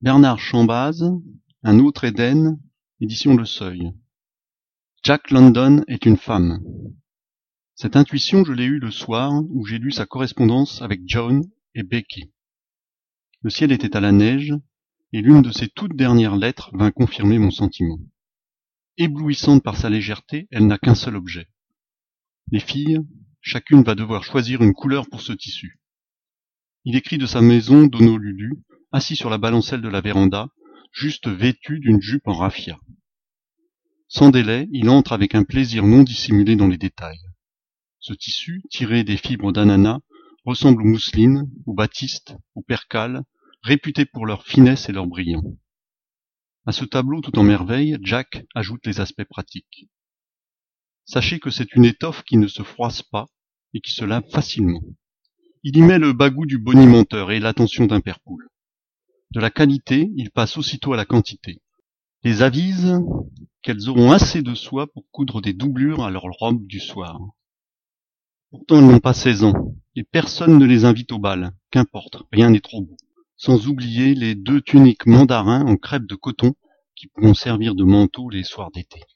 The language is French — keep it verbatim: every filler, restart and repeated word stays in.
Bernard Chambaz, Un autre Éden, édition Le Seuil. Jack London est une femme. Cette intuition, je l'ai eue le soir où j'ai lu sa correspondance avec John et Becky. Le ciel était à la neige, et l'une de ses toutes dernières lettres vint confirmer mon sentiment. Éblouissante par sa légèreté, elle n'a qu'un seul objet. Les filles, chacune va devoir choisir une couleur pour ce tissu. Il écrit de sa maison d'Honolulu, assis sur la balancelle de la véranda, juste vêtu d'une jupe en raffia. Sans délai, il entre avec un plaisir non dissimulé dans les détails. Ce tissu, tiré des fibres d'ananas, ressemble aux mousselines, aux batistes, aux percales, réputés pour leur finesse et leur brillant. À ce tableau tout en merveille, Jack ajoute les aspects pratiques. Sachez que c'est une étoffe qui ne se froisse pas et qui se lave facilement. Il y met le bagout du bonimenteur et l'attention d'un père poule. De la qualité, il passe aussitôt à la quantité. Les avise qu'elles auront assez de soie pour coudre des doublures à leur robe du soir. Pourtant elles n'ont pas seize ans, et personne ne les invite au bal, qu'importe, rien n'est trop beau. Sans oublier les deux tuniques mandarins en crêpe de coton qui pourront servir de manteau les soirs d'été.